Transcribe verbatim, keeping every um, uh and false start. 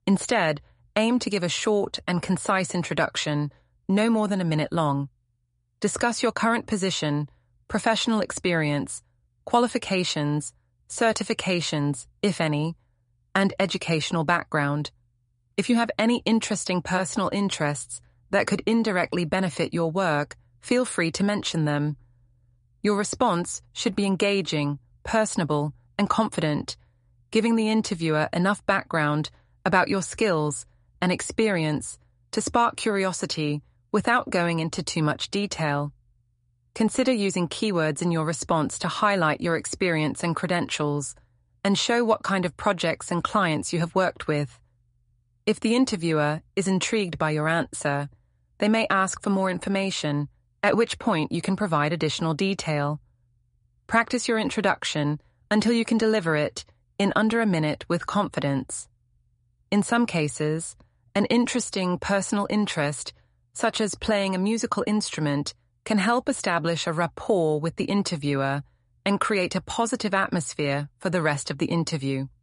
Instead, aim to give a short and concise introduction, no more than a minute long. Discuss your current position, professional experience, qualifications, certifications, if any, and educational background. If you have any interesting personal interests that could indirectly benefit your work, feel free to mention them. Your response should be engaging, personable, and confident, giving the interviewer enough background about your skills and experience to spark curiosity without going into too much detail. Consider using keywords in your response to highlight your experience and credentials, and show what kind of projects and clients you have worked with. If the interviewer is intrigued by your answer, they may ask for more information, at which point you can provide additional detail. Practice your introduction until you can deliver it in under a minute with confidence. In some cases, an interesting personal interest, such as playing a musical instrument, can help establish a rapport with the interviewer and create a positive atmosphere for the rest of the interview.